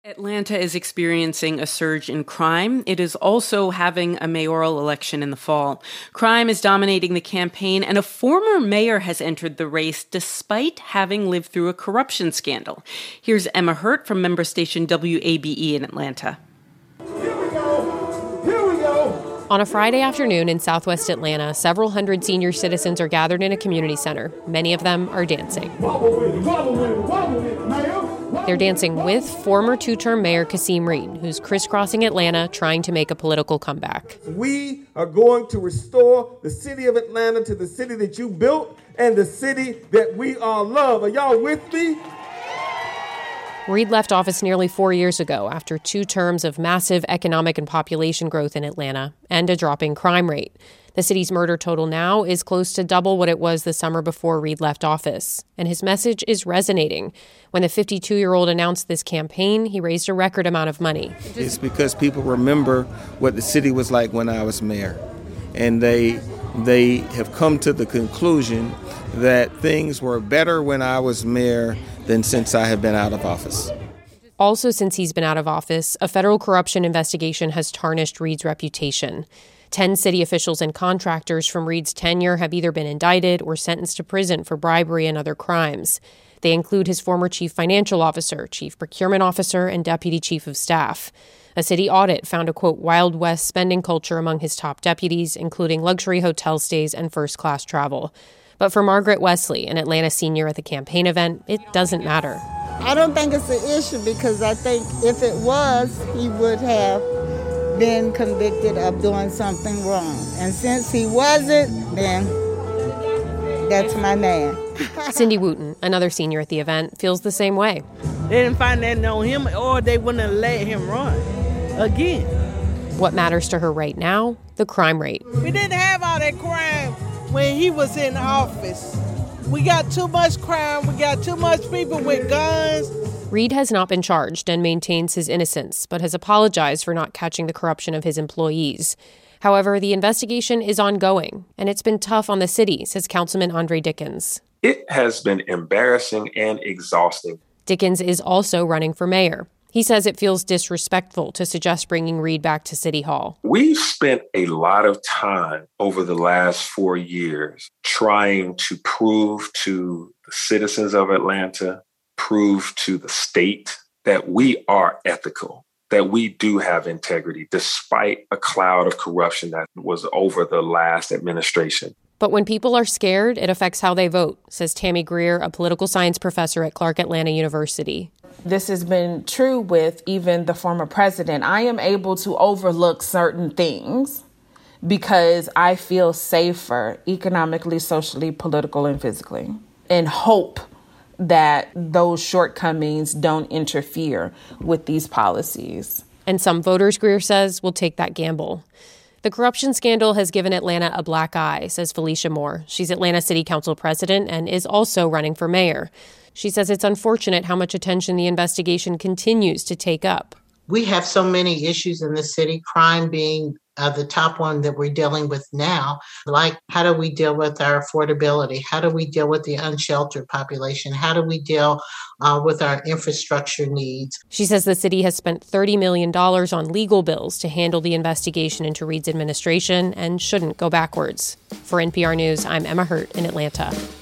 Atlanta is experiencing a surge in crime. It is also having a mayoral election in the fall. Crime is dominating the campaign, and a former mayor has entered the race despite having lived through a corruption scandal. Here's Emma Hurt from member station WABE in Atlanta. Here we go. On a Friday afternoon in southwest Atlanta, several hundred senior citizens are gathered in a community center. Many of them are dancing. Wobble with it, Mayor. They're dancing with former two-term Mayor Kasim Reed, who's crisscrossing Atlanta trying to make a political comeback. We are going to restore the city of Atlanta to the city that you built and the city that we all love. Are y'all with me? Reed left office nearly 4 years ago after 2 terms of massive economic and population growth in Atlanta and a dropping crime rate. The city's murder total now is close to double what it was the summer before Reed left office. And his message is resonating. When the 52-year-old announced this campaign, he raised a record amount of money. It's because people remember what the city was like when I was mayor. And they have come to the conclusion that things were better when I was mayor than since I have been out of office. Also, since he's been out of office, a federal corruption investigation has tarnished Reed's reputation. 10 city officials and contractors from Reed's tenure have either been indicted or sentenced to prison for bribery and other crimes. They include his former chief financial officer, chief procurement officer, and deputy chief of staff. A city audit found a, quote, Wild West spending culture among his top deputies, including luxury hotel stays and first-class travel. But for Margaret Wesley, an Atlanta senior at the campaign event, it doesn't matter. I don't think it's an issue because I think if it was, he would have been convicted of doing something wrong. And since he wasn't, then that's my man. Cindy Wooten, another senior at the event, feels the same way. They didn't find that on him, or they wouldn't have let him run again. What matters to her right now? The crime rate. We didn't have all that crime when he was in office. We got too much crime. We got too much people with guns. Reed has not been charged and maintains his innocence, but has apologized for not catching the corruption of his employees. However, the investigation is ongoing, and it's been tough on the city, says Councilman Andre Dickens. It has been embarrassing and exhausting. Dickens is also running for mayor. He says it feels disrespectful to suggest bringing Reed back to City Hall. We've spent a lot of time over the last 4 years trying to prove to the citizens of Atlanta, prove to the state that we are ethical, that we do have integrity, despite a cloud of corruption that was over the last administration. But when people are scared, it affects how they vote, says Tammy Greer, a political science professor at Clark Atlanta University. This has been true with even the former president. I am able to overlook certain things because I feel safer economically, socially, politically, and physically, and hope that those shortcomings don't interfere with these policies. And some voters, Greer says, will take that gamble. The corruption scandal has given Atlanta a black eye, says Felicia Moore. She's Atlanta City Council president and is also running for mayor. She says it's unfortunate how much attention the investigation continues to take up. We have so many issues in the city, crime being the top one that we're dealing with now. Like, how do we deal with our affordability? How do we deal with the unsheltered population? How do we deal with our infrastructure needs? She says the city has spent $30 million on legal bills to handle the investigation into Reed's administration and shouldn't go backwards. For NPR News, I'm Emma Hurt in Atlanta.